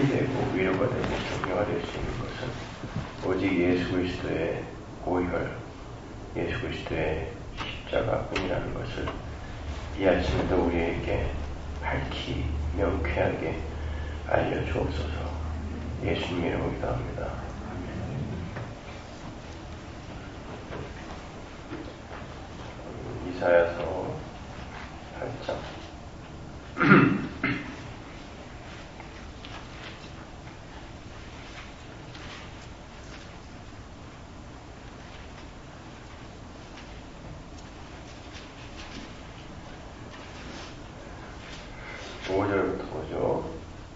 힘이 되고 위로가 되고 격려가 될 수 있는 것은 오직 예수 그리스도의 보혈, 예수 그리스도의 십자가뿐이라는 것을 이 아침에도 우리에게 밝히 명쾌하게 알려주옵소서. 예수님 이름으로 기도합니다. 이사야서 8장 5절부터 보죠.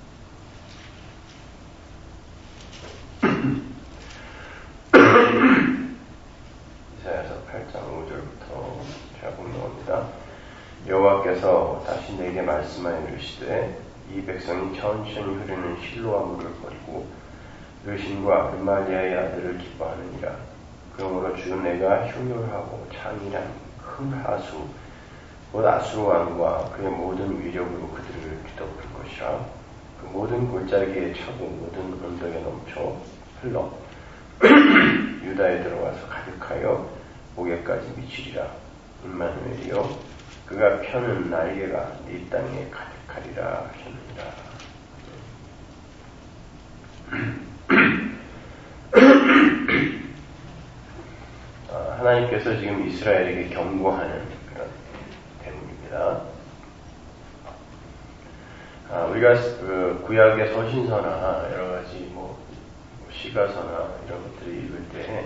이사야서 8장 5절부터 제가 공독합니다. 여호와께서 다시 내게 말씀하여 이르시되 이 백성이 천천히 흐르는 실로아 물을 버리고 르신과 르말리아의 아들을 기뻐하느니라. 그러므로 주 내가 흉흉하고 창이란 큰 하수 곧 아수르 왕과 그의 모든 위력으로 그들을 뒤덮을 것이라. 그 모든 골짜기에 차고 모든 언덕에 넘쳐 흘러 유다에 들어와서 가득하여 목에까지 미치리라. 임마누엘이여 그가 펴는 날개가 네 땅에 가득하리라 하셨느니라. 하나님께서 지금 이스라엘에게 경고하는 그런 대목입니다. 우리가 그 구약의 서신서나 여러 가지 뭐 시가서나 이런 것들을 읽을 때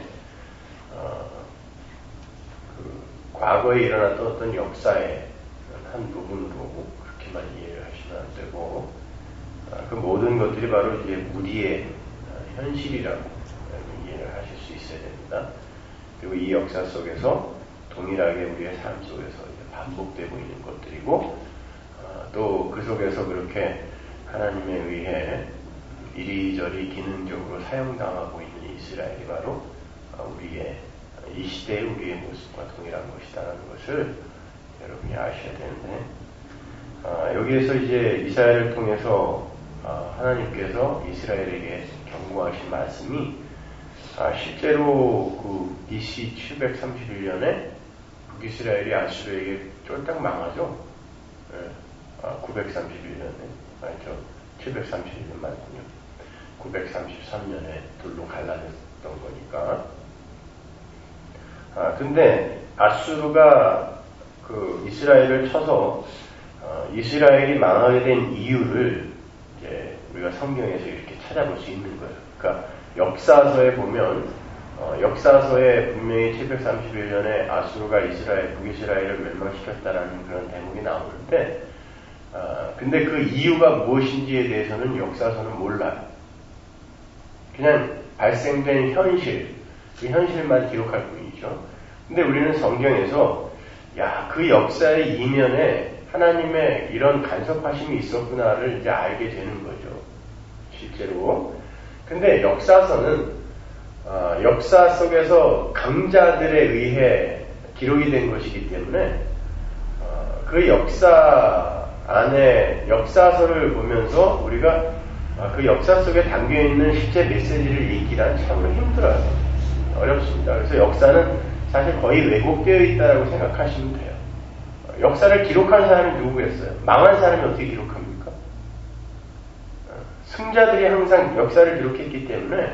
그 과거에 일어났던 어떤 역사의 한 부분으로 그렇게만 이해를 하시면 안 되고 그 모든 것들이 바로 이제 무리의 현실이라고 이해를 하실 수 있어야 됩니다. 그리고 이 역사 속에서 동일하게 우리의 삶 속에서 이제 반복되고 있는 것들이고 또 그 속에서 그렇게 하나님에 의해 이리저리 기능적으로 사용당하고 있는 이스라엘이 바로 우리의 이 시대의 우리의 모습과 동일한 것이다라는 것을 여러분이 아셔야 되는데 여기에서 이제 이사야를 통해서 하나님께서 이스라엘에게 경고하신 말씀이 실제로 그 BC 731년에 북이스라엘이 아수르에게 쫄딱 망하죠. 931년에 아니죠. 731년 맞군요. 933년에 둘로 갈라졌던 거니까. 근데 아수르가 그 이스라엘을 쳐서 이스라엘이 망하게 된 이유를 이제 우리가 성경에서 이렇게 찾아볼 수 있는 거예요. 그러니까 역사서에 보면 역사서에 분명히 731년에 아수르가 북이스라엘을 멸망시켰다라는 그런 대목이 나오는데 근데 그 이유가 무엇인지에 대해서는 역사서는 몰라요. 그냥 발생된 현실, 그 현실만 기록할 뿐이죠. 근데 우리는 성경에서 그 역사의 이면에 하나님의 이런 간섭하심이 있었구나를 이제 알게 되는 거죠. 실제로. 근데 역사서는 역사 속에서 강자들에 의해 기록이 된 것이기 때문에 그 역사 안에 역사서를 보면서 우리가 그 역사 속에 담겨있는 실제 메시지를 읽기란 참으로 힘들어요. 어렵습니다. 그래서 역사는 사실 거의 왜곡되어 있다고 생각하시면 돼요. 역사를 기록한 사람이 누구겠어요? 망한 사람이 어떻게 기록합니까? 승자들이 항상 역사를 기록했기 때문에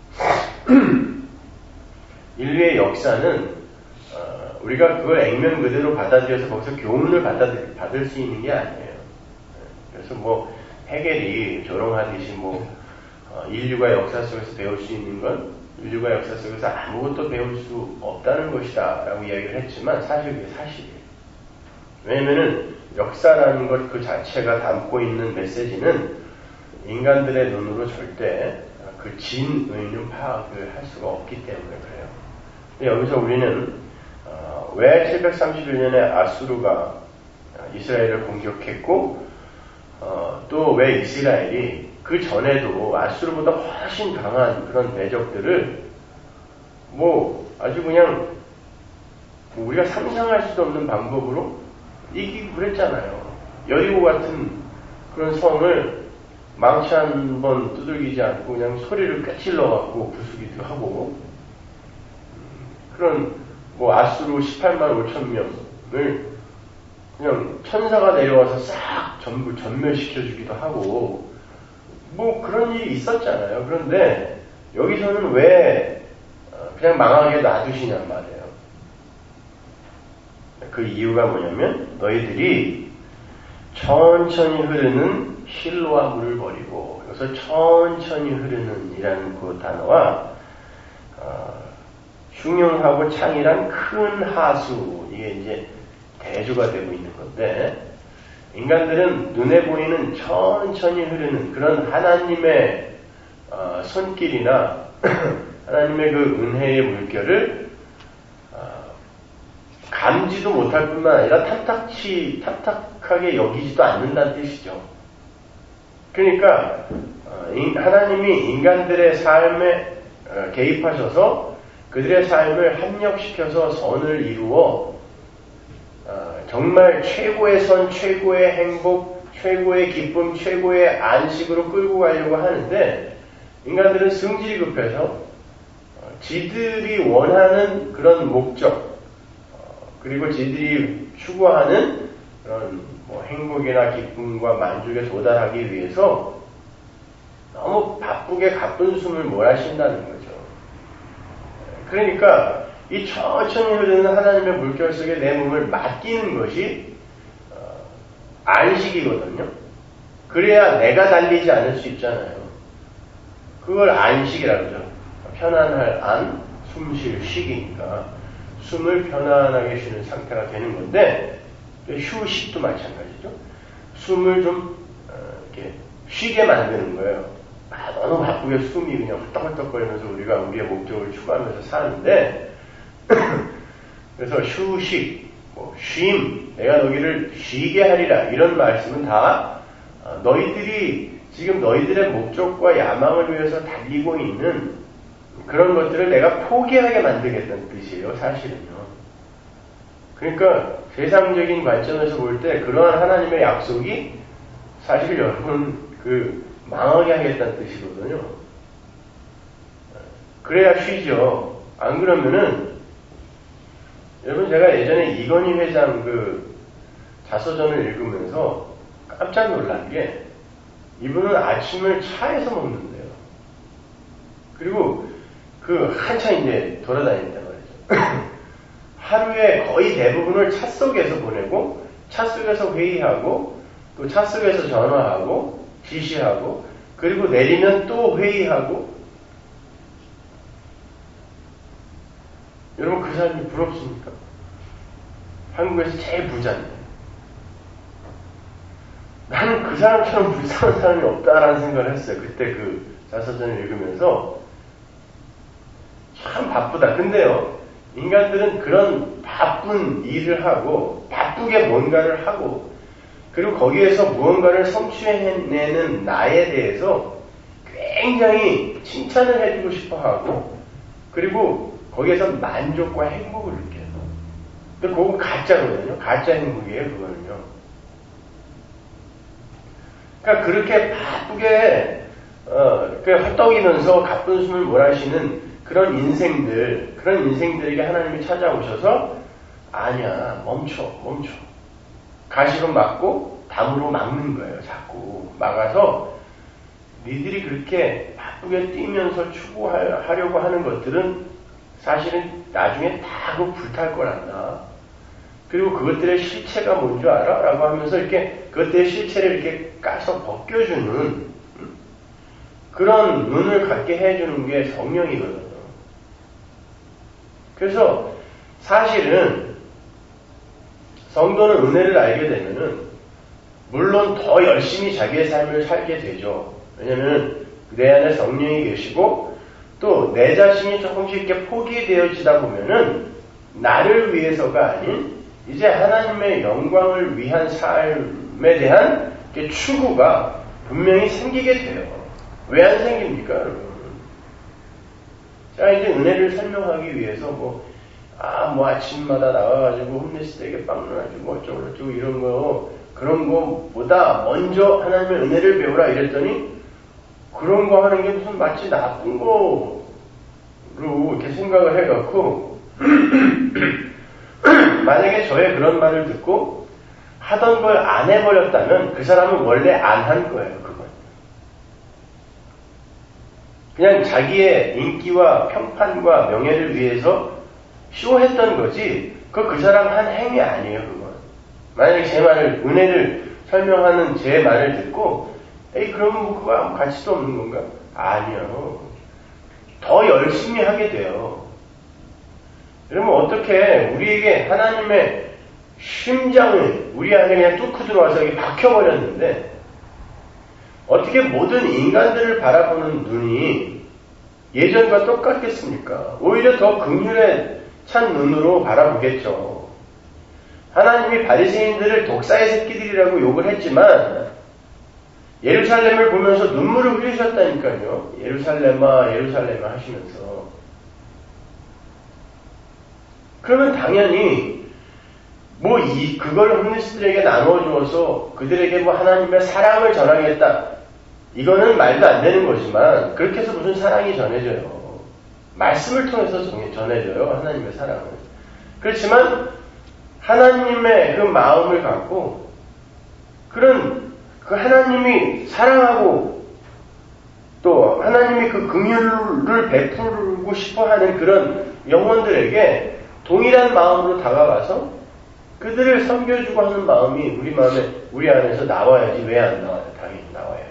인류의 역사는 우리가 그걸 액면 그대로 받아들여서 거기서 교훈을 받을 수 있는 게 아니에요. 그래서 뭐 헤겔이 조롱하듯이 인류가 역사 속에서 배울 수 있는 건 인류가 역사 속에서 아무것도 배울 수 없다는 것이다 라고 이야기를 했지만 사실 그게 사실이에요. 왜냐면은 역사라는 것 그 자체가 담고 있는 메시지는 인간들의 눈으로 절대 그 진의는 파악을 할 수가 없기 때문에 그래요. 근데 여기서 우리는 왜 731년에 아수르가 이스라엘을 공격했고 또 왜 이스라엘이 그 전에도 아수르보다 훨씬 강한 그런 대적들을 아주 그냥 우리가 상상할 수도 없는 방법으로 이기고 그랬잖아요. 여리고 같은 그런 성을 망치 한 번 두들기지 않고 그냥 소리를 꿰찔러갖고 부수기도 하고, 그런 뭐 아수르 18만 5천 명을 그냥 천사가 내려와서 싹 전부 전멸시켜주기도 하고, 뭐 그런 일이 있었잖아요. 그런데 여기서는 왜 그냥 망하게 놔두시냔 말이에요. 그 이유가 뭐냐면 너희들이 천천히 흐르는 실로와 물을 버리고, 여기서 천천히 흐르는 이라는 그 단어와 흉흉하고 창이란 큰 하수, 이게 이제 대조가 되고 있는 건데, 인간들은 눈에 보이는 천천히 흐르는 그런 하나님의 손길이나 하나님의 그 은혜의 물결을 감지도 못할 뿐만 아니라 탐탁하게 여기지도 않는다는 뜻이죠. 그러니까 하나님이 인간들의 삶에 개입하셔서 그들의 삶을 합력시켜서 선을 이루어 정말 최고의 선, 최고의 행복, 최고의 기쁨, 최고의 안식으로 끌고 가려고 하는데, 인간들은 성질이 급해서 지들이 원하는 그런 목적, 그리고 지들이 추구하는 그런 뭐 행복이나 기쁨과 만족에 도달하기 위해서 너무 바쁘게 가쁜 숨을 몰아쉰다는 거죠. 그러니까 이 천천히 흐르는 하나님의 물결 속에 내 몸을 맡기는 것이 안식이거든요. 그래야 내가 달리지 않을 수 있잖아요. 그걸 안식이라고 하죠. 편안할 안, 숨 쉴 쉬기니까 숨을 편안하게 쉬는 상태가 되는 건데, 휴식도 마찬가지죠. 숨을 좀 이렇게 쉬게 만드는 거예요. 너무 바쁘게 숨이 그냥 헐떡헐떡거리면서 우리가 우리의 목적을 추구하면서 사는데, 그래서 휴식, 뭐 쉼, 내가 너희를 쉬게 하리라, 이런 말씀은 다 너희들이 지금 너희들의 목적과 야망을 위해서 달리고 있는 그런 것들을 내가 포기하게 만들겠다는 뜻이에요, 사실은요. 그러니까 세상적인 관점에서 볼 때 그러한 하나님의 약속이 사실 여러분 망하게 하겠다는 뜻이거든요. 그래야 쉬죠. 안 그러면은, 여러분 제가 예전에 이건희 회장 자서전을 읽으면서 깜짝 놀란 게, 이분은 아침을 차에서 먹는데요. 그리고 한참 이제 돌아다닌단 말이죠. 하루에 거의 대부분을 차 속에서 보내고, 차 속에서 회의하고, 또 차 속에서 전화하고, 지시하고, 그리고 내리면 또 회의하고. 여러분 그 사람이 부럽습니까? 한국에서 제일 부자인데. 나는 그 사람처럼 불쌍한 사람이 없다라는 생각을 했어요. 그때 자서전을 읽으면서. 참 바쁘다. 근데요, 인간들은 그런 바쁜 일을 하고, 바쁘게 뭔가를 하고, 그리고 거기에서 무언가를 성취해내는 나에 대해서 굉장히 칭찬을 해주고 싶어 하고, 그리고 거기에서 만족과 행복을 느껴요. 근데 그건 가짜거든요. 가짜 행복이에요, 그거는요. 그러니까 그렇게 바쁘게 헛떡이면서 가쁜 숨을 몰아쉬는 그런 인생들에게 하나님이 찾아오셔서, 아니야, 멈춰. 가시로 막고 담으로 막는 거예요. 자꾸 막아서 니들이 그렇게 바쁘게 뛰면서 추구하려고 하는 것들은 사실은 나중에 다 불탈 거란다. 그리고 그것들의 실체가 뭔지 알아? 라고 하면서 이렇게 그것들의 실체를 이렇게 까서 벗겨주는 그런 눈을 갖게 해주는 게 성령이거든요. 그래서 사실은 성도는 은혜를 알게 되면은 물론 더 열심히 자기의 삶을 살게 되죠. 왜냐하면 내 안에 성령이 계시고 또 내 자신이 조금씩 이렇게 포기되어지다 보면은 나를 위해서가 아닌 이제 하나님의 영광을 위한 삶에 대한 추구가 분명히 생기게 돼요. 왜 안 생깁니까, 여러분? 자, 이제 은혜를 설명하기 위해서 아침마다 나와가지고 홈리스트에게 빵 나눠주고 어쩌고 이런 거 그런 거보다 먼저 하나님의 은혜를 배우라 이랬더니 그런 거 하는 게 무슨 마치 나쁜 거로 이렇게 생각을 해갖고 만약에 저의 그런 말을 듣고 하던 걸 안 해버렸다면 그 사람은 원래 안 한 거예요. 그건 그냥 자기의 인기와 평판과 명예를 위해서 쇼했던 거지 그 사람 한 행위 아니에요. 그건 만약에 제 말을 은혜를 설명하는 제 말을 듣고 에이 그러면 뭐 그거 아무 가치도 없는 건가? 아니요. 더 열심히 하게 돼요. 그러면 어떻게 우리에게 하나님의 심장을 우리 안에 그냥 뚫고 들어와서 여기 박혀버렸는데 어떻게 모든 인간들을 바라보는 눈이 예전과 똑같겠습니까? 오히려 더 긍휼에 찬 눈으로 바라보겠죠. 하나님이 바리새인들을 독사의 새끼들이라고 욕을 했지만 예루살렘을 보면서 눈물을 흘리셨다니까요. 예루살렘아 예루살렘아 하시면서. 그러면 당연히 그걸 홈리스들에게 나누어 주어서 그들에게 하나님의 사랑을 전하겠다. 이거는 말도 안 되는 거지만 그렇게 해서 무슨 사랑이 전해져요. 말씀을 통해서 전해져요. 하나님의 사랑을. 그렇지만 하나님의 그 마음을 갖고 그런 그 하나님이 사랑하고 또 하나님이 그 긍휼을 베풀고 싶어하는 그런 영혼들에게 동일한 마음으로 다가가서 그들을 섬겨주고 하는 마음이 우리 안에서 나와야지. 왜 안 나와요? 당연히 나와야지.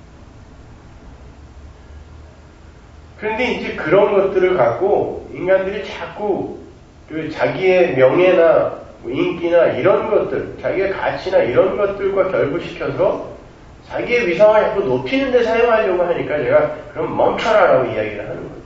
그런데 이제 그런 것들을 갖고 인간들이 자꾸 자기의 명예나 인기나 이런 것들, 자기의 가치나 이런 것들과 결부시켜서 자기의 위상을 자꾸 높이는 데 사용하려고 하니까 제가 그럼 멈춰라라고 이야기를 하는 거예요.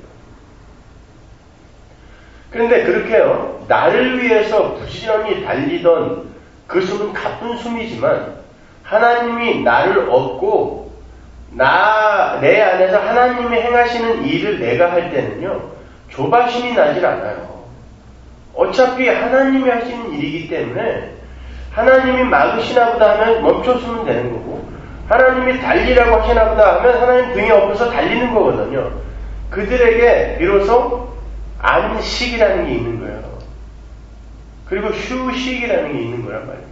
그런데 그렇게요, 나를 위해서 부지런히 달리던 그 숨은 가쁜 숨이지만 하나님이 나를 얻고 내 안에서 하나님이 행하시는 일을 내가 할 때는요, 조바심이 나질 않아요. 어차피 하나님이 하시는 일이기 때문에 하나님이 막으시나 보다 하면 멈춰서면 되는 거고 하나님이 달리라고 하시나 보다 하면 하나님 등에 엎어서 달리는 거거든요. 그들에게 비로소 안식이라는 게 있는 거예요. 그리고 휴식이라는 게 있는 거란 말입니다.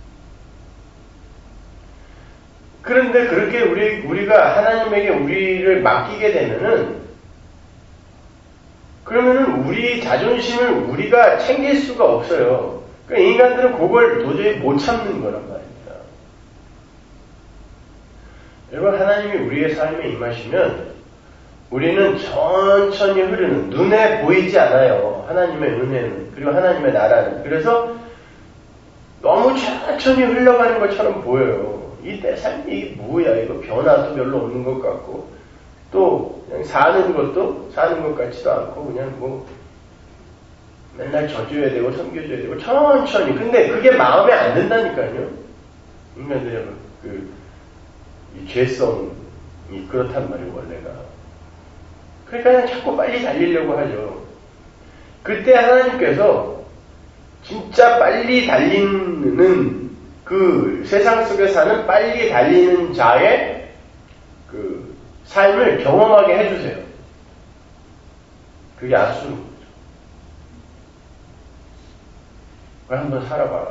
그런데 그렇게 우리가 하나님에게 우리를 맡기게 되면은 그러면은 우리 자존심을 우리가 챙길 수가 없어요. 그러니까 인간들은 그걸 도저히 못 참는 거란 말입니다. 여러분, 하나님이 우리의 삶에 임하시면 우리는 천천히 흐르는, 눈에 보이지 않아요. 하나님의 은혜는. 그리고 하나님의 나라는. 그래서 너무 천천히 흘러가는 것처럼 보여요. 이 내 삶이 이게 뭐야? 이거 변화도 별로 없는 것 같고, 또 그냥 사는 것 같지도 않고, 그냥 맨날 져줘야 되고 섬겨줘야 되고 천천히. 근데 그게 마음에 안 든다니까요. 인간들의 이 죄성이 그렇단 말이에요, 원래가. 그러니까 그냥 자꾸 빨리 달리려고 하죠. 그때 하나님께서 진짜 빨리 달리는 그 세상 속에 사는 빨리 달리는 자의 그 삶을 경험하게 해주세요. 그게 아수르. 한번 살아봐라.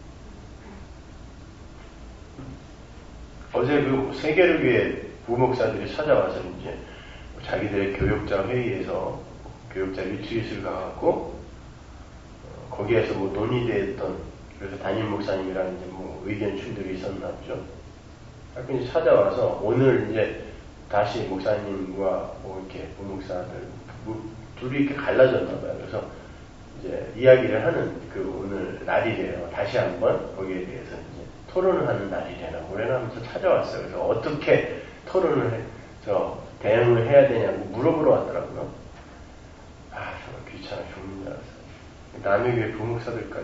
어제 그 세계를 위해 부목사들이 찾아와서 이제 자기들의 교역자 회의에서 교역자 리트릿을 가갖고 거기에서 논의됐던, 그래서 담임 목사님이랑 이제 의견 충돌이 있었나 보죠. 가끔 이제 찾아와서 오늘 이제 다시 목사님과 이렇게 부목사들 둘이 이렇게 갈라졌나 봐요. 그래서 이제 이야기를 하는 오늘 날이래요. 다시 한번 거기에 대해서 이제 토론을 하는 날이래요. 올해는 하면서 찾아왔어요. 그래서 어떻게 토론을 해서 대응을 해야 되냐고 물어보러 왔더라고요. 정말 귀찮아 죽는 줄 알았어요. 남의 교회 부목사들까지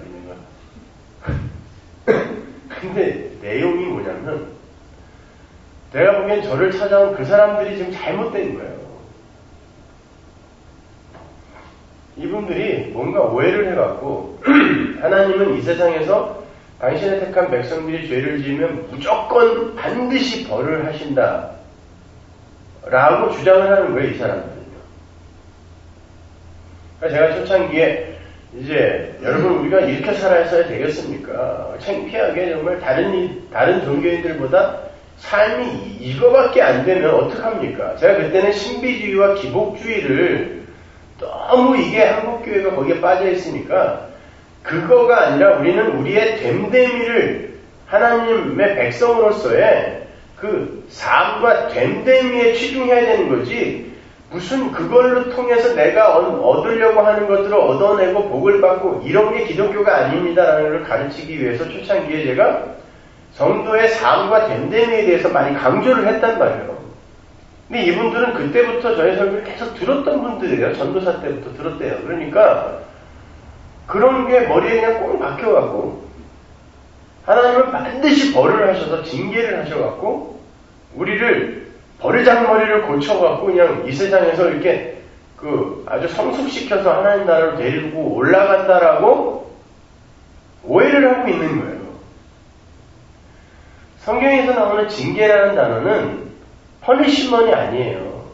내가. 근데 내용이 뭐냐면, 내가 보기엔 저를 찾아온 그 사람들이 지금 잘못된 거예요. 이분들이 뭔가 오해를 해갖고 하나님은 이 세상에서 당신의 택한 백성들이 죄를 지으면 무조건 반드시 벌을 하신다. 라고 주장을 하는 거예요, 이 사람들은요. 그러니까 제가 초창기에 이제 여러분 우리가 이렇게 살아야 되겠습니까? 창피하게 정말 다른 종교인들보다 삶이 이거밖에 안 되면 어떡합니까? 제가 그때는 신비주의와 기복주의를 너무 이게 한국교회가 거기에 빠져 있으니까 그거가 아니라 우리는 우리의 됨됨이를 하나님의 백성으로서의 그 삶과 됨됨이에 치중해야 되는 거지 무슨 그걸로 통해서 내가 얻으려고 하는 것들을 얻어내고 복을 받고 이런 게 기독교가 아닙니다라는 걸 가르치기 위해서 초창기에 제가 성도의 삶과 됨됨이에 대해서 많이 강조를 했단 말이에요. 근데 이분들은 그때부터 저의 설교를 계속 들었던 분들이에요. 전도사 때부터 들었대요. 그러니까 그런 게 머리에 그냥 꼭 박혀갖고 하나님은 반드시 벌을 하셔서 징계를 하셔갖고 우리를 버르장머리를 고쳐갖고 그냥 이 세상에서 이렇게 아주 성숙시켜서 하나님 나라로 데리고 올라간다라고 오해를 하고 있는 거예요. 성경에서 나오는 징계라는 단어는 퍼니시먼이 아니에요.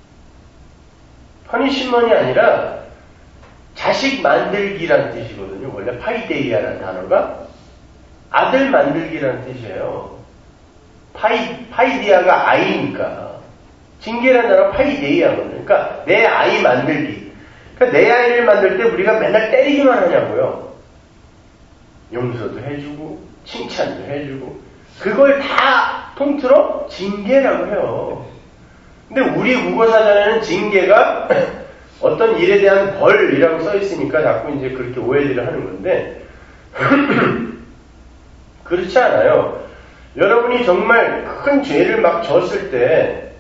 퍼니시먼이 아니라 자식 만들기라는 뜻이거든요. 원래 파이데이아라는 단어가 아들 만들기라는 뜻이에요. 파이디아가 아이니까 징계라는 단어가 파이데이아거든요. 그러니까 내 아이 만들기. 그러니까 내 아이를 만들 때 우리가 맨날 때리기만 하냐고요. 용서도 해주고 칭찬도 해주고 그걸 다 통틀어 징계라고 해요. 근데 우리 국어사전에는 징계가 어떤 일에 대한 벌이라고 써 있으니까 자꾸 이제 그렇게 오해들을 하는 건데 그렇지 않아요. 여러분이 정말 큰 죄를 막 졌을 때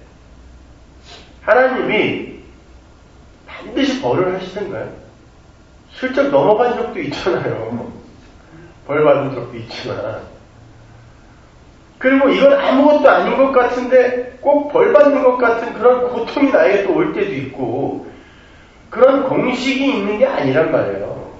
하나님이 반드시 벌을 하시던가요? 슬쩍 넘어간 적도 있잖아요. 벌 받은 적도 있지만 그리고 이건 아무것도 아닌 것 같은데 꼭 벌 받는 것 같은 그런 고통이 나에게 또 올 때도 있고 그런 공식이 있는 게 아니란 말이에요.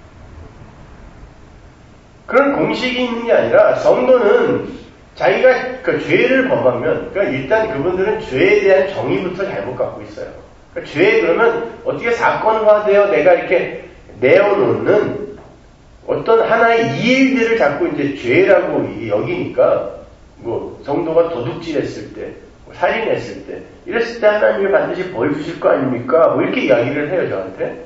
그런 공식이 있는 게 아니라 성도는 자기가 그 죄를 범하면 그러니까 일단 그분들은 죄에 대한 정의부터 잘못 갖고 있어요. 그러니까 죄 그러면 어떻게 사건화되어 내가 이렇게 내어놓는 어떤 하나의 이 일들을 자꾸 이제 죄라고 여기니까 뭐 성도가 도둑질했을 때, 살인했을 때, 이랬을 때 하나님이 반드시 벌 주실 거 아닙니까? 뭐 이렇게 이야기를 해요 저한테.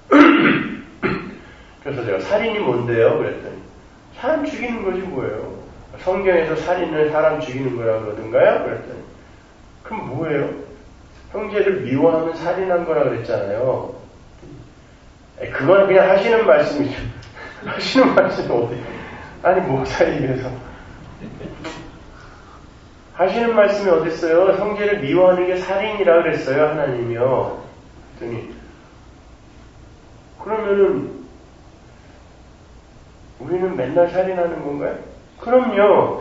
그래서 제가 살인이 뭔데요? 그랬더니 사람 죽이는 거지 뭐예요? 성경에서 살인을 사람 죽이는 거라 그러던가요? 그랬더니 그럼 뭐예요? 형제를 미워하면 살인한 거라 그랬잖아요. 그건 그냥 하시는 말씀이죠. 하시는 말씀이 어디? 아니 목사님 입에서 하시는 말씀이 어딨어요? 형제를 미워하는 게 살인이라 그랬어요 하나님이요. 그랬더니 그러면은 우리는 맨날 살인하는 건가요? 그럼요.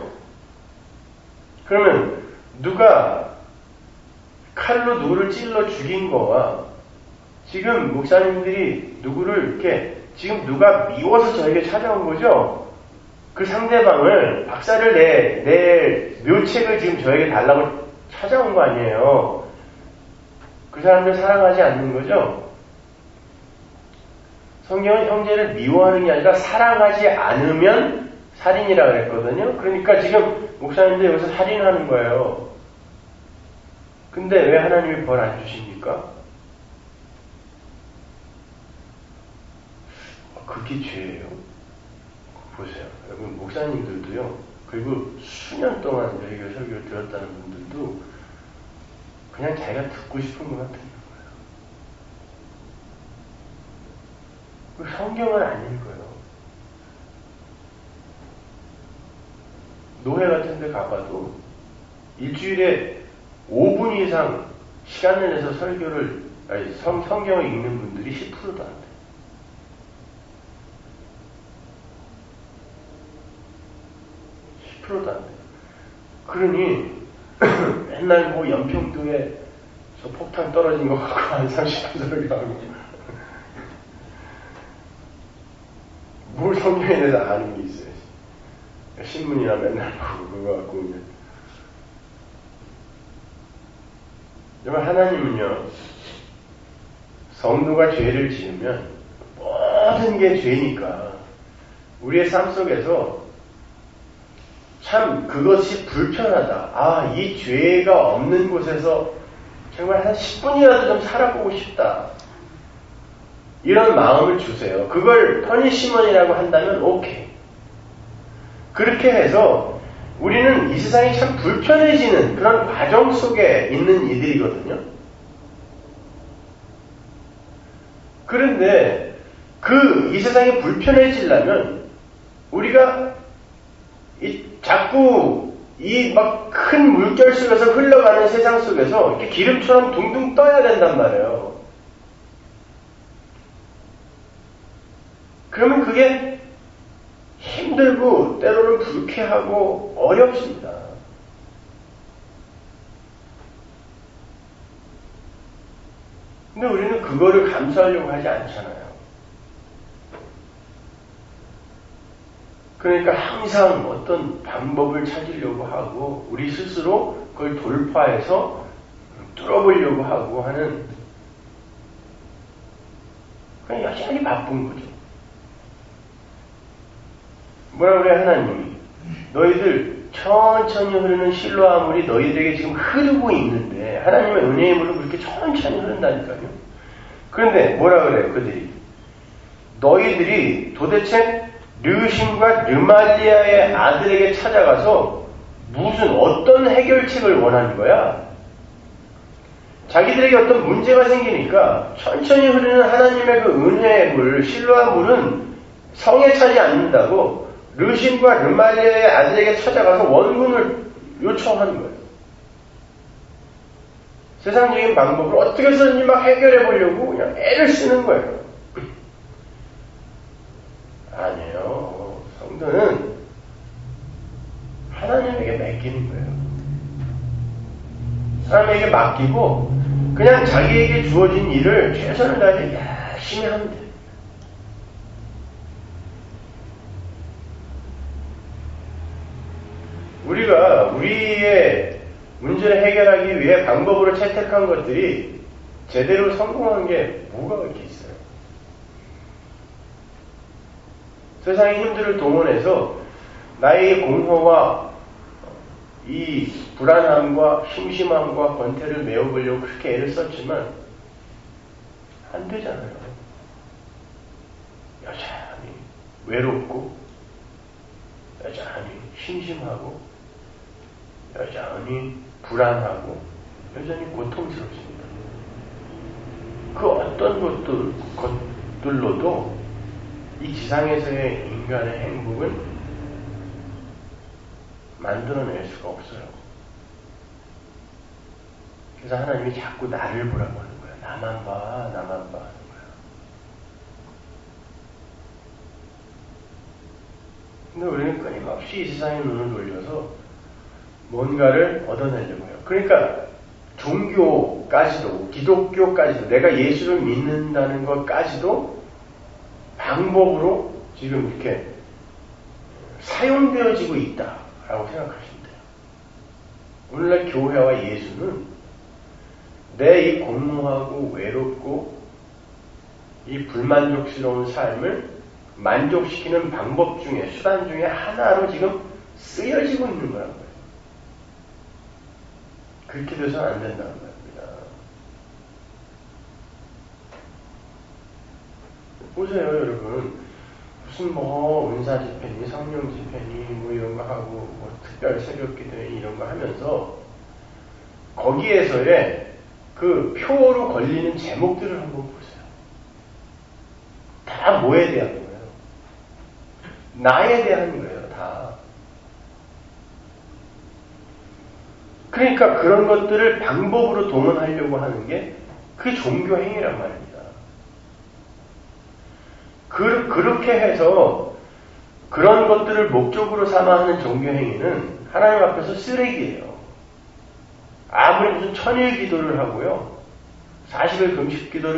그러면 누가 칼로 누구를 찔러 죽인 거와 지금 목사님들이 누구를 이렇게 지금 누가 미워서 저에게 찾아온 거죠? 그 상대방을 박살을 낼 묘책을 지금 저에게 달라고 찾아온 거 아니에요. 그 사람들 사랑하지 않는 거죠? 성경은 형제를 미워하는 게 아니라 사랑하지 않으면 살인이라 그랬거든요. 그러니까 지금 목사님들 여기서 살인하는 거예요. 근데 왜 하나님이 벌 안 주십니까? 그게 죄예요. 보세요. 여러분 목사님들도요. 그리고 수년 동안 저희가 설교를 들었다는 분들도 그냥 자기가 듣고 싶은 것만 듣는 거예요. 그 성경을 안 읽어요. 노회 같은 데 가봐도 일주일에 5분 이상 시간을 내서 설교를 성경을 읽는 분들이 10%도 안 돼요. 10%도 안 돼요. 그러니 맨날 뭐 연평도에 저 폭탄 떨어진 것 같고 한 30분 설교하고 뭘 성경에 대해서 아는 게 있어요. 신문이나 맨날 보고 그거 갖고 오면. 정말 하나님은요, 성도가 죄를 지으면 모든 게 죄니까 우리의 삶 속에서 참 그것이 불편하다. 아, 이 죄가 없는 곳에서 정말 한 10분이라도 좀 살아보고 싶다. 이런 마음을 주세요. 그걸 퍼니시먼이라고 한다면 오케이. 그렇게 해서 우리는 이 세상이 참 불편해지는 그런 과정 속에 있는 이들이거든요. 그런데 이 세상이 불편해지려면 우리가 자꾸 이 막 큰 물결 속에서 흘러가는 세상 속에서 이렇게 기름처럼 둥둥 떠야 된단 말이에요. 그러면 그게 힘들고 때로는 불쾌하고 어렵습니다. 근데 우리는 그거를 감수하려고 하지 않잖아요. 그러니까 항상 어떤 방법을 찾으려고 하고 우리 스스로 그걸 돌파해서 뚫어보려고 하고 하는 그냥 여전히 바쁜 거죠. 뭐라 그래 하나님이 너희들 천천히 흐르는 실로아물이 너희들에게 지금 흐르고 있는데 하나님의 은혜의 물은 그렇게 천천히 흐른다니까요. 그런데 뭐라 그래요 그들이 너희들이 도대체 르심과 르말리아의 아들에게 찾아가서 무슨 어떤 해결책을 원하는 거야? 자기들에게 어떤 문제가 생기니까 천천히 흐르는 하나님의 그 은혜의 물, 실로아 물은 성에 차지 않는다고 르심과 르말리아의 아들에게 찾아가서 원군을 요청하는 거예요. 세상적인 방법을 어떻게 해서든지 막 해결해 보려고 그냥 애를 쓰는 거예요. 아니에요. 성도는 하나님에게 맡기는 거예요. 하나님에게 맡기고 그냥 자기에게 주어진 일을 최선을 다해서 열심히 하면 돼요. 우리가 우리의 문제를 해결하기 위해 방법으로 채택한 것들이 제대로 성공한 게 뭐가 그렇게 있어요? 세상의 힘들을 동원해서 나의 공허와 이 불안함과 심심함과 권태를 메워보려고 그렇게 애를 썼지만 안 되잖아요. 여전히 외롭고 여전히 심심하고 여전히 불안하고 여전히 고통스럽습니다. 그 어떤 것들로도 이 지상에서의 인간의 행복은 만들어낼 수가 없어요. 그래서 하나님이 자꾸 나를 보라고 하는 거예요. 나만 봐, 나만 봐 하는 거예요. 근데 우리는 끊임없이 이 세상에 눈을 돌려서 뭔가를 얻어내려고 해요. 그러니까 종교까지도 기독교까지도 내가 예수를 믿는다는 것까지도 방법으로 지금 이렇게 사용되어지고 있다라고 생각하시면 돼요. 오늘날 교회와 예수는 내 이 공허하고 외롭고 이 불만족스러운 삶을 만족시키는 방법 중에 수단 중에 하나로 지금 쓰여지고 있는 거란 말이에요. 그렇게 돼서는 안 된다는 겁니다. 보세요, 여러분. 무슨 은사 집회니, 성령 집회니, 이런 거 하고, 특별 새벽 기도니, 이런 거 하면서, 거기에서의 그 표로 걸리는 제목들을 한번 보세요. 다 뭐에 대한 거예요? 나에 대한 거예요, 다. 그러니까 그런 것들을 방법으로 동원하려고 하는 게 그게 종교 행위란 말입니다. 그렇게 해서 그런 것들을 목적으로 삼아 하는 종교 행위는 하나님 앞에서 쓰레기예요. 아무리 무슨 천일 기도를 하고요. 40일 금식 기도를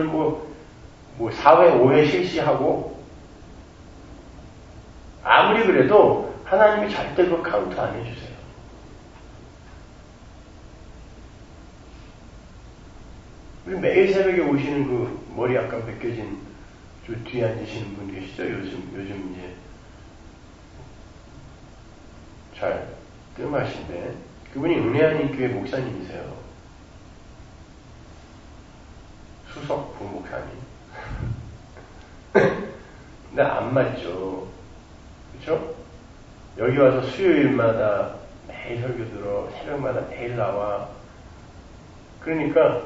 4회, 5회 실시하고 아무리 그래도 하나님이 절대 그거 카운트 안 해주세요. 우리 매일 새벽에 오시는 그 머리 약간 벗겨진 저 뒤에 앉으시는 분 계시죠? 요즘 이제 잘 뜸하신데 그분이 은혜하님 교회 목사님이세요. 수석 부목사님. 근데 안 맞죠. 그렇죠? 여기 와서 수요일마다 매일 설교 들어 새벽마다 매일 나와. 그러니까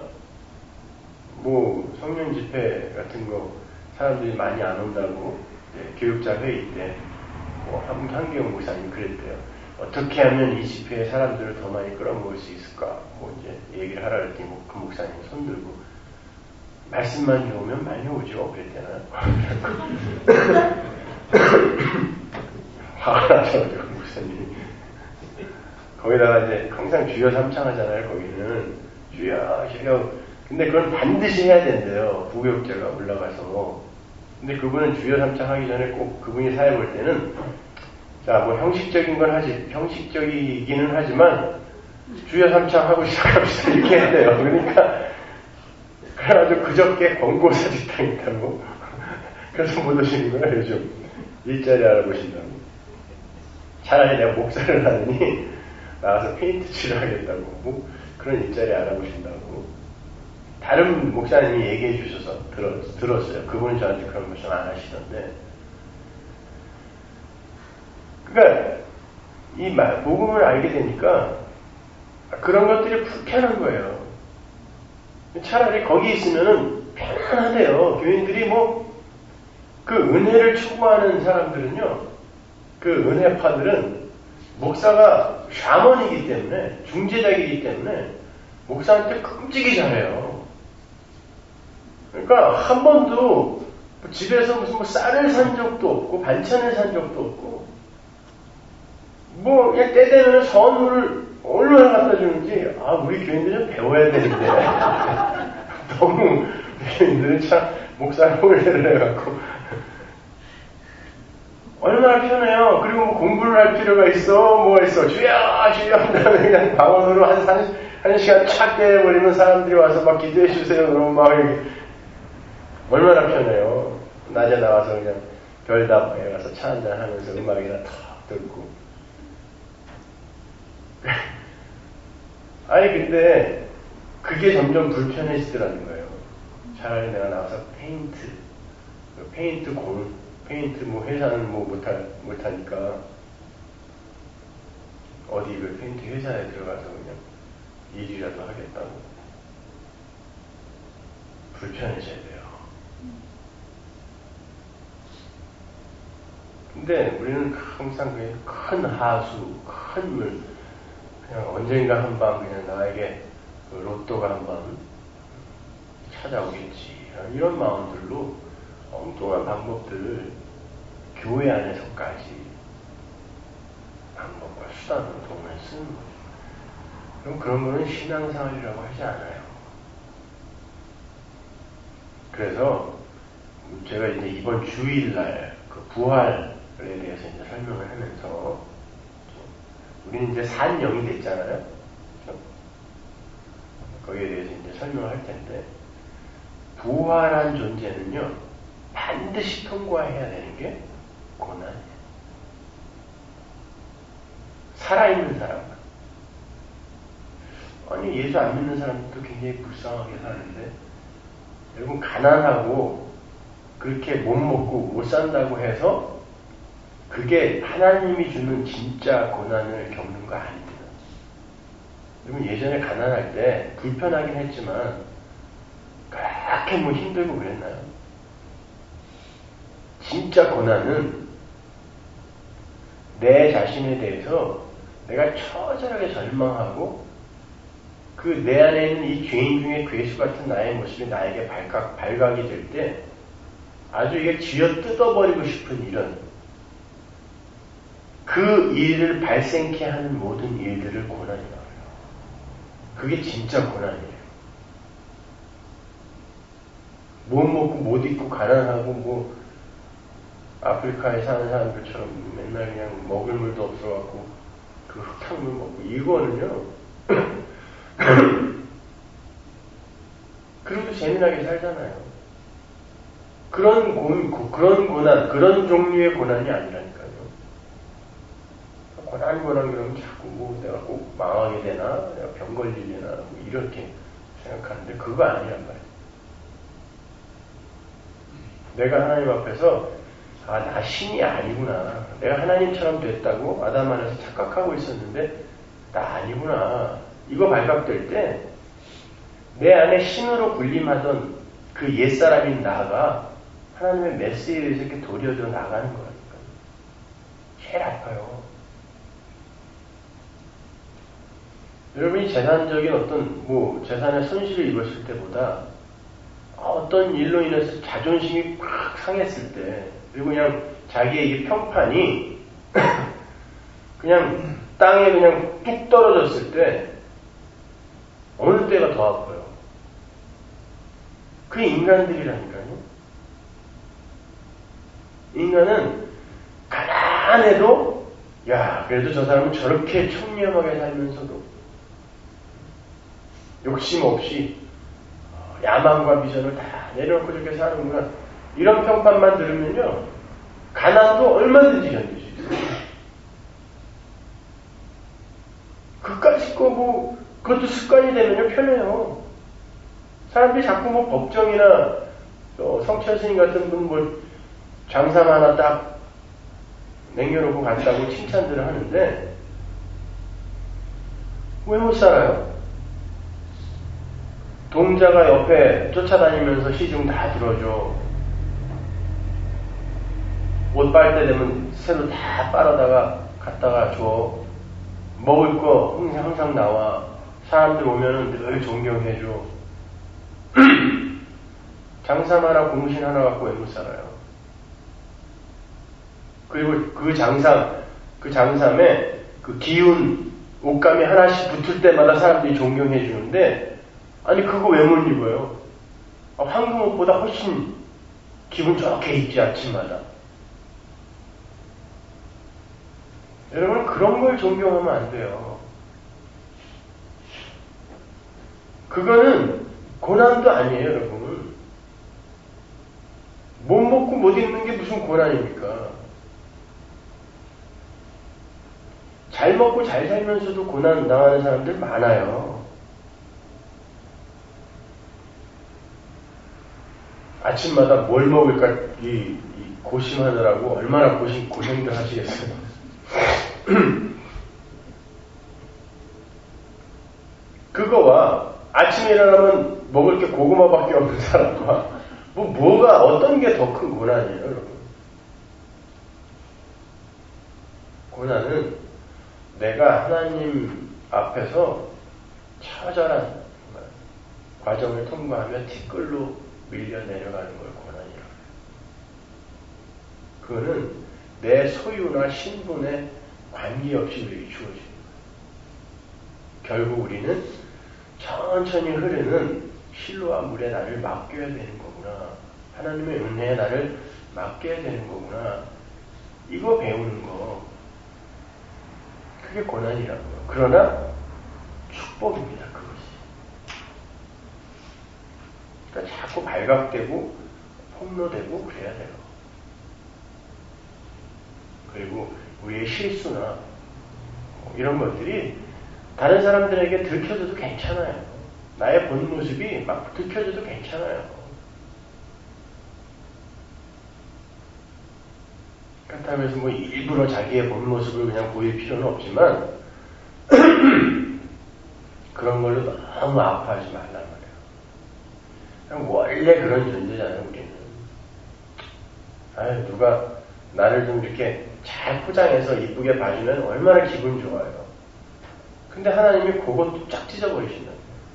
뭐 성령 집회 같은 거 사람들이 많이 안 온다고 교육자 회의 때 뭐 한기영 목사님이 그랬대요. 어떻게 하면 이 집회에 사람들을 더 많이 끌어모을 수 있을까? 뭐 이제 얘기를 하라 그랬더니 그 목사님 손 들고 말씀만 좋으면 많이 오죠. 그랬잖아요. 화가 나셔가지고 목사님이 거기다가 이제 항상 주여 삼창하잖아요. 거기는 주여. 근데 그건 반드시 해야 된대요. 부교육자가 올라가서. 근데 그분은 주여 삼창하기 전에 꼭 그분이 사회 볼 때는 자, 뭐 형식적인 건 형식적이기는 하지만 주여 삼창하고 시작합시다 이렇게 해야 돼요. 그러니까 그래가지고 그저께 권고사직 당했다고. 그래서 못 오시는 거예요. 요즘 일자리 알아보신다고. 차라리 내가 목사를 하느니 나가서 페인트 칠하겠다고 뭐 그런 일자리 알아보신다고. 다른 목사님이 얘기해 주셔서 들었어요. 그분은 저한테 그런 말씀 안 하시던데. 그러니까 이 복음을 알게 되니까 그런 것들이 불편한 거예요. 차라리 거기 있으면은 편안하대요. 교인들이 뭐 그 은혜를 추구하는 사람들은요. 그 은혜파들은 목사가 샤먼이기 때문에 중재자이기 때문에 목사한테 끔찍이 잘해요. 그러니까 한 번도 집에서 무슨 뭐 쌀을 산 적도 없고 반찬을 산 적도 없고 뭐 그냥 때 되면 선물을 얼마나 갖다 주는지 우리 교인들은 배워야 되는데 너무 우리 교인들은 참 목사를 홀대를 해갖고 얼마나 편해요. 그리고 뭐 공부를 할 필요가 있어 뭐가 있어 주여 한 다음에 그냥 방언으로 한 시간 착 깨버리면 사람들이 와서 막 기도해 주세요. 그러면 막 얼마나 편해요. 낮에 나와서 그냥 별다방에 가서 차 한잔 하면서 음악이나 탁 듣고. 아니 근데 그게 점점 불편해지더라는 거예요. 차라리 내가 나와서 페인트 뭐 회사는 뭐 못하니까 어디 그 페인트 회사에 들어가서 그냥 일이라도 하겠다고. 불편해져야 돼요. 근데 우리는 항상 큰 하수, 큰 물, 그냥 언젠가 한 밤 그냥 나에게 그 로또가 한 번 찾아오겠지. 이런 마음들로 엉뚱한 방법들을 교회 안에서까지 방법과 수단으로 돈을 쓰는 거죠. 그럼 그런 거는 신앙생활이라고 하지 않아요. 그래서 제가 이제 이번 주일날 그 부활에 대해서 이제 설명을 하면서 우리는 이제 산영이 됐잖아요. 거기에 대해서 이제 설명을 할 텐데 부활한 존재는요 반드시 통과해야 되는 게 고난이에요. 살아있는 사람. 아니 예수 안 믿는 사람도 굉장히 불쌍하게 사는데 여러분 가난하고 그렇게 못 먹고 못 산다고 해서 그게 하나님이 주는 진짜 고난을 겪는 거 아닙니다. 여러분 예전에 가난할 때 불편하긴 했지만 그렇게 뭐 힘들고 그랬나요? 진짜 고난은 내 자신에 대해서 내가 처절하게 절망하고 그 내 안에 있는 이 죄인 중에 괴수 같은 나의 모습이 나에게 발각이 될 때 아주 이게 쥐어 뜯어버리고 싶은 이런 그 일을 발생케 하는 모든 일들을 고난이라고 해요. 그게 진짜 고난이에요. 못 먹고 못 입고 가난하고 뭐 아프리카에 사는 사람들처럼 맨날 그냥 먹을 물도 없어갖고 그 흙탕물 먹고 이거는요. 그래도 재미나게 살잖아요. 그런 고난, 그런 종류의 고난이 아니라니까요. 고난 그러면 자꾸 뭐 내가 꼭 망하게 되나, 내가 병 걸리려나, 뭐 이렇게 생각하는데 그거 아니란 말이에요. 내가 하나님 앞에서 나 신이 아니구나. 내가 하나님처럼 됐다고 아담 안에서 착각하고 있었는데 나 아니구나. 이거 발각될 때 내 안에 신으로 군림하던 그 옛사람인 나가 하나님의 메시지에 의해서 이렇게 도려져 나가는 거라니까. 제일 아파요. 여러분이 재산적인 어떤 재산의 손실을 입었을 때보다 어떤 일로 인해서 자존심이 팍 상했을 때, 그리고 그냥 자기의 이 평판이 그냥 땅에 그냥 뚝 떨어졌을 때 어느 때가 더 아파요. 그게 인간들이라니까요. 인간은 가난해도 그래도 저 사람은 저렇게 청렴하게 살면서도 욕심 없이 야망과 비전을 다 내려놓고 저렇게 사는구나. 이런 평판만 들으면요, 가난도 얼마든지 견딜 수 있어요. 그까짓 거 그것도 습관이 되면요, 편해요. 사람들이 자꾸 법정이나 성철 스님 같은 분 장사만 하나 딱 남겨놓고 갔다고 칭찬들을 하는데 왜 못 살아요? 동자가 옆에 쫓아다니면서 시중 다 들어줘. 옷 빨 때 되면 새로 다 빨아다가 갖다가 줘. 먹을 거 항상 나와. 사람들 오면은 늘 존경해줘. 장삼 하나 공신 하나 갖고 왜 못 살아요? 그리고 그 장삼에 그 기운, 옷감이 하나씩 붙을 때마다 사람들이 존경해 주는데, 아니 그거 왜 못 입어요? 황금 옷보다 훨씬 기분 좋게 입지 아침마다. 여러분 그런 걸 존경하면 안 돼요. 그거는 고난도 아니에요, 여러분. 못 먹고 못 입는 게 무슨 고난입니까? 잘 먹고 잘 살면서도 고난 당하는 사람들 많아요. 아침마다 뭘 먹을까 고심하느라고 얼마나 고생들 하시겠어요. 그거와 아침에 일어나면 먹을 게 고구마밖에 없는 사람과 뭐가 어떤 게 더 큰 고난이에요, 여러분? 고난은 내가 하나님 앞에서 처절한 과정을 통과하며 티끌로 밀려 내려가는 걸 고난이라고 해요. 그거는 내 소유나 신분에 관계없이 우리에게 주어지는 거예요. 결국 우리는 천천히 흐르는 실로와 물에 나를 맡겨야 되는 거구나. 하나님의 은혜에 나를 맡겨야 되는 거구나. 이거 배우는 거. 그게 고난이라고요. 그러나 축복입니다. 그것이. 그러니까 자꾸 발각되고 폭로되고 그래야 돼요. 그리고 우리의 실수나 이런 것들이 다른 사람들에게 들켜줘도 괜찮아요. 나의 본 모습이 막 들켜줘도 괜찮아요. 그렇다면서 일부러 자기의 본 모습을 그냥 보일 필요는 없지만 그런 걸로 너무 아파하지 말란 말이에요. 그냥 원래 그런 존재잖아요, 우리는. 누가 나를 좀 이렇게 잘 포장해서 이쁘게 봐주면 얼마나 기분 좋아요. 근데 하나님이 그것도 쫙 찢어버리신다.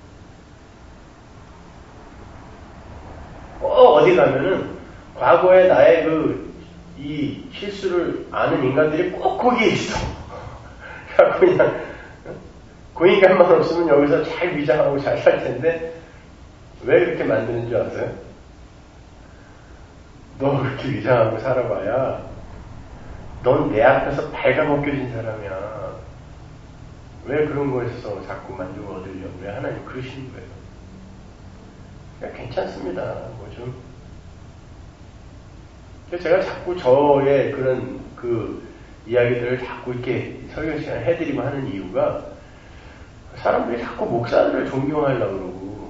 어디 가면은 과거에 나의 이 실수를 아는 인간들이 꼭 거기에 있어. 그냥 그 인간만 없으면 여기서 잘 위장하고 잘 살 텐데 왜 그렇게 만드는 줄 아세요? 너 그렇게 위장하고 살아봐야 넌 내 앞에서 발가벗겨진 사람이야. 왜 그런 거에서 자꾸 만족을 얻으려고 왜 하나님 그러시는 거예요. 그러니까 괜찮습니다. 뭐 좀. 제가 자꾸 저의 그런 그 이야기들을 자꾸 이렇게 설교 시간에 해드리고 하는 이유가 사람들이 자꾸 목사들을 존경하려고 그러고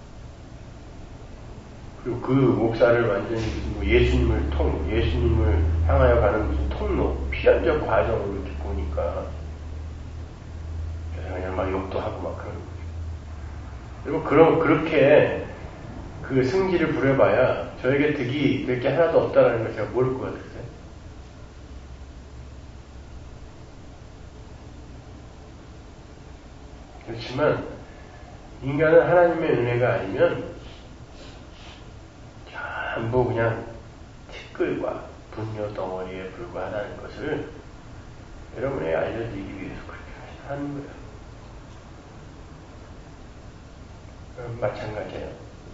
그리고 그 목사를 완전히 무슨 예수님을 향하여 가는 무슨 통로, 필연적 과정으로 이렇게 보니까 그래서 그냥 막 욕도 하고 막 그러는 거죠. 그리고 그렇게 그 승질을 부려봐야 저에게 득이 될 게 하나도 없다라는 걸 제가 모를 것 같으세요? 그렇지만 인간은 하나님의 은혜가 아니면 전부 그냥 티끌과 분뇨 덩어리에 불과하다는 것을 여러분에게 알려드리기 위해서 그렇게 하는 거예요. 마찬가지예요.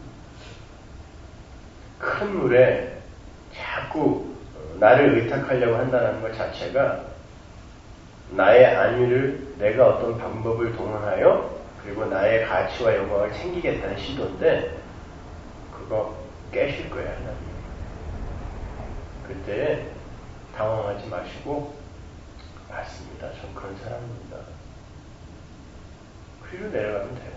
큰 물에 자꾸 나를 의탁하려고 한다는 것 자체가 나의 안위를 내가 어떤 방법을 동원하여 그리고 나의 가치와 영광을 챙기겠다는 시도인데 그거 깨실 거예요. 하나님. 그때 당황하지 마시고 맞습니다. 전 그런 사람입니다. 그리로 내려가면 돼요.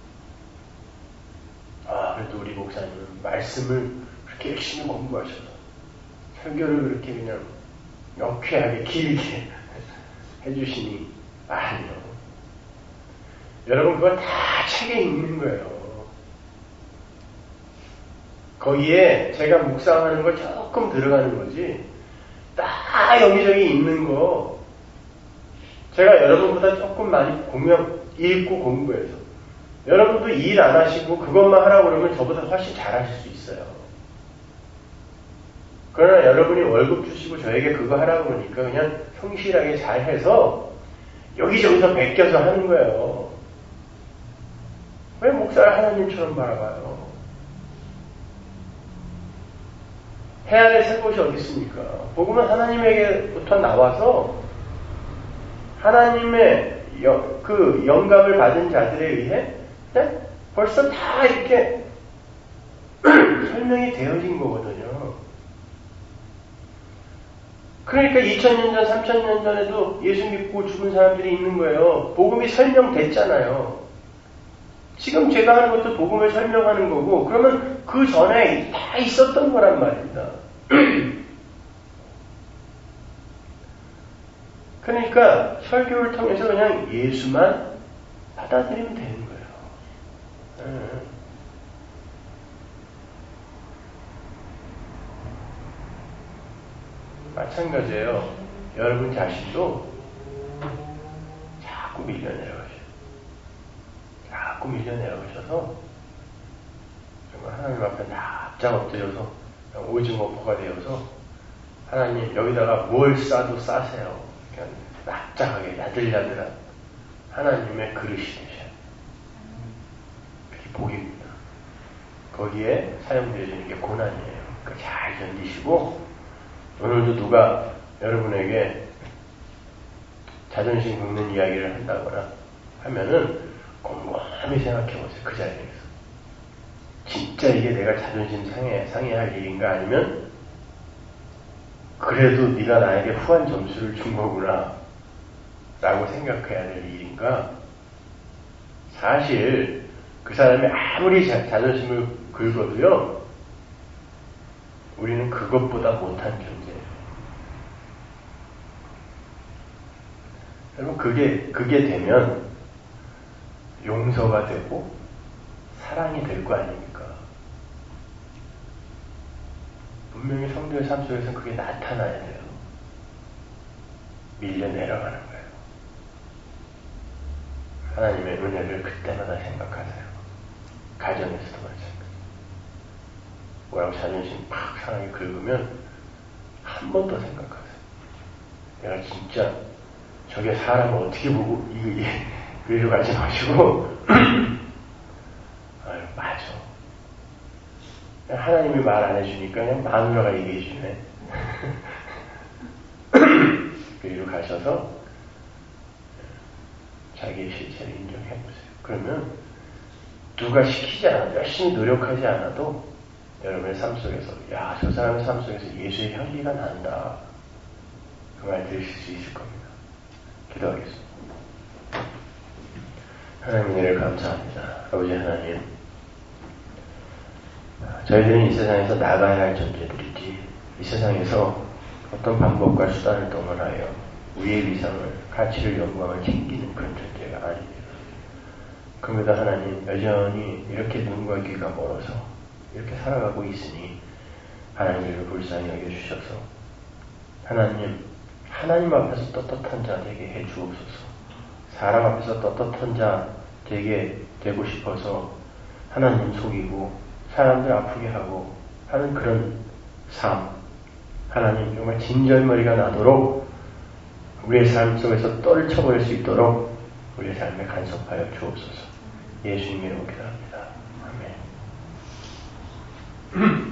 그래도 우리 목사님은 말씀을 그렇게 열심히 공부하셔서 설교를 그렇게 그냥 명쾌하게 길게 해주시니 아니요. 여러분 그건 다 책에 있는 거예요. 거기에 제가 묵상하는 거 조금 들어가는 거지 다 여기저기 있는 거 제가 여러분보다 조금 많이 읽고 공부해서 여러분도 일 안 하시고 그것만 하라고 그러면 저보다 훨씬 잘하실 수 있어요. 그러나 여러분이 월급 주시고 저에게 그거 하라고 그러니까 그냥 성실하게 잘해서 여기저기서 베껴서 하는 거예요. 왜 목사를 하나님처럼 바라봐요? 해안에 살 곳이 어디 있습니까? 복음은 하나님에게부터 나와서 하나님의 그 영감을 받은 자들에 의해 벌써 다 이렇게 설명이 되어진 거거든요. 그러니까 2000년 전, 3000년 전에도 예수 믿고 죽은 사람들이 있는 거예요. 복음이 설명됐잖아요. 지금 제가 하는 것도 복음을 설명하는 거고 그러면 그 전에 다 있었던 거란 말입니다. 그러니까 설교를 통해서 그냥 예수만 받아들이면 되는 거예요. 마찬가지예요. 여러분 자신도 자꾸 밀려내려가셔서 정말 하나님 앞에 납작 엎드려서 오징어 포가 되어서 하나님 여기다가 뭘 싸도 싸세요. 그냥 납작하게 야들야들한 하나님의 그릇이 되셔요. 그게 복입니다. 거기에 사용되어지는 게 고난이에요. 그러니까 잘 견디시고 오늘도 누가 여러분에게 자존심 긁는 이야기를 한다거나 하면은 곰곰이 생각해보세요. 그 자리에서. 진짜 이게 내가 자존심 상해할 일인가 아니면 그래도 네가 나에게 후한 점수를 준 거구나 라고 생각해야 될 일인가? 사실 그 사람이 아무리 자존심을 긁어도요 우리는 그것보다 못한 존재예요. 여러분 그게 되면 용서가 되고 사랑이 될 거 아닙니까? 분명히 성도의 삶 속에서 그게 나타나야 돼요. 밀려 내려가는 거예요. 하나님의 은혜를 그때마다 생각하세요. 가정에서도 마찬가지. 뭐라고 자존심 팍 상하게 긁으면 한 번 더 생각하세요. 내가 진짜 저게 사람을 어떻게 보고 이리로 가지 마시고 아유 맞아. 하나님이 말 안 해주니까 그냥 마누라가 얘기해 주네. 그리로 가셔서 자기의 실체를 인정해 보세요. 그러면 누가 시키지 않아도 열심히 노력하지 않아도 여러분의 삶 속에서 야, 저 사람의 삶 속에서 예수의 향기가 난다. 그 말 들으실 수 있을 겁니다. 기도하겠습니다. 하나님 은혜를 감사합니다. 아버지 하나님, 저희들은 이 세상에서 나가야 할 존재들이지 이 세상에서 어떤 방법과 수단을 동원하여 우리의 위상을, 가치를, 영광을 챙기는 그런 존재가 아닙니다. 그러므로 하나님 여전히 이렇게 눈과 귀가 멀어서 이렇게 살아가고 있으니 하나님을 불쌍히 여겨주셔서 하나님 앞에서 떳떳한 자 되게 해주옵소서. 사람 앞에서 떳떳한 자 되게 되고 싶어서 하나님 속이고 사람들 아프게 하고 하는 그런 삶, 하나님 정말 진절머리가 나도록 우리의 삶 속에서 떨쳐버릴 수 있도록 우리의 삶에 간섭하여 주옵소서. 예수님 이름으로 기도합니다. 아멘.